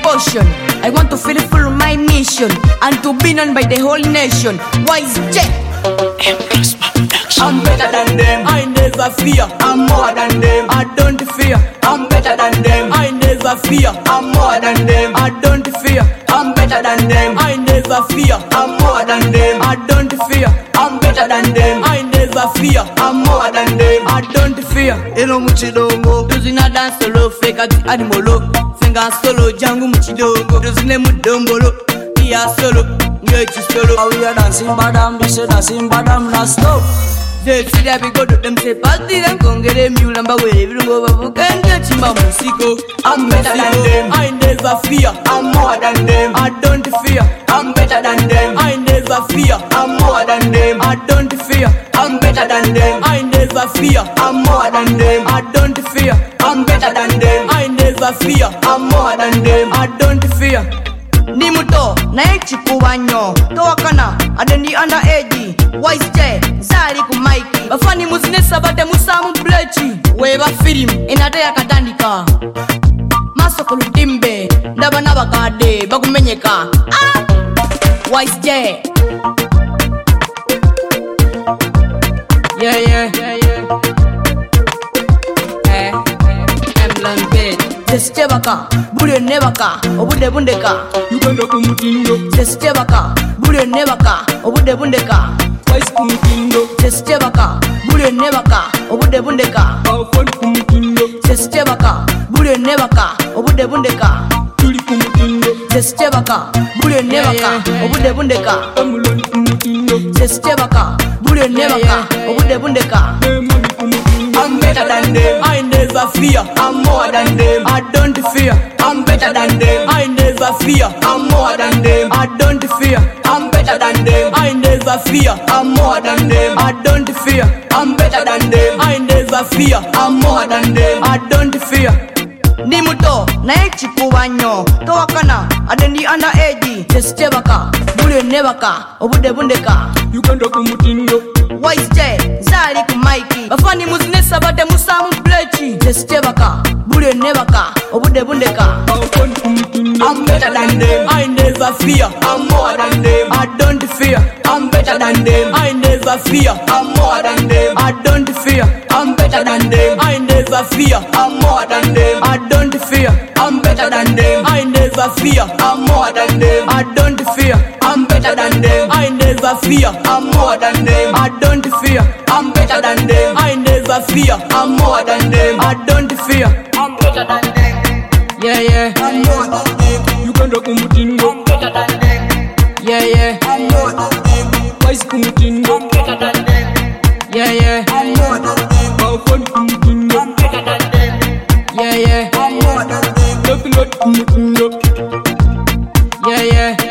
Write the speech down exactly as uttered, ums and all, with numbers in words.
devotion. I want to fulfill my mission and to be known by the whole nation. Wise J. I'm better than them. I never fear. I'm more than them. I don't fear. I'm better than them. I never fear. I'm more than them. I don't fear. I'm better than them. I never fear. I'm more than them. I don't fear. I'm better than them. I never fear. I'm more than them. I don't fear. Eno muchidongo Tuzina dance solo fake ati animolo. Fenga solo jangu muchidongo. Tuzine mudombolo. Iya solo. Ngechi solo. How we are dancing badam, we say dancing badam, not stop. They see that we go to them say party and kongere mulamba we virungo babukenge chimba musiko. I'm better than them. I never fear. I'm more than them. I don't fear. I'm better than them. I never fear. I'm more than them. I don't fear. I'm better than them. I never fear. I'm more than them. I don't fear. I'm better than them. I never fear. I'm more than them. I don't fear. Ni muto na echikuwa nyo towakana adendi under age Wise J zali ku Mike bafani muzinesa bate musamu blechi weba film enate yakatandika maso ku lutimbe ndaba nabakade bakumenyeka ah! Wise J yeah yeah yeah yeah eh Emblem bit Sestebaka, bule nebaka, obude bundeka. Uganda kumutindo. Sestebaka, bule nebaka, obude bundeka. Wise kumutindo. Sestebaka, bule nebaka, obude bundeka. Afon kumutindo. Sestebaka, bule nebaka, obude bundeka. Tuli kumutindo. Sestebaka, bule nebaka, obude bundeka. Amulon kumutindo. Sestebaka, bule nebaka, obude bundeka. Emami kumutindo. I'm better than them. I never fear. I'm more than them. I don't fear. I'm better than them. I never fear. I'm more than them. I don't fear. I'm better than them. I never fear. I'm more than them. I don't fear. I'm better than them. I never fear. I'm more than them. I don't fear. Ni muto na echikuwa nyo towakana adendi under age Sestebaka bule nebaka obude bundeka. Uganda kumutindo. Wise J zali ku Mike bafani muzinesa bate musamu blechi Sestebaka bule nebaka obude bundeka. Afon kumutindo. I'm better than them. I never fear. I'm more than them. I don't fear. I'm better than them. I never fear. I'm more than them. I don't fear. I'm better than them. I never fear. I'm more than them. I don't fear. I'm better than them. I never fear. I'm more than them. I don't fear. I'm better than them. I never fear. I'm more than them. I don't fear. I'm better than them. I never fear. I'm more than them. I don't fear. I'm better than them. Yeah yeah. I'm more than them. Uganda kumutindo. I'm better than them. Yeah yeah. I'm more than them. Wise kumutindo. I'm better than them. Yeah yeah. I'm more than them. Afon kumutindo. I'm better than them. Yeah yeah. I'm more than them. Love not kumutindo. Yeah yeah.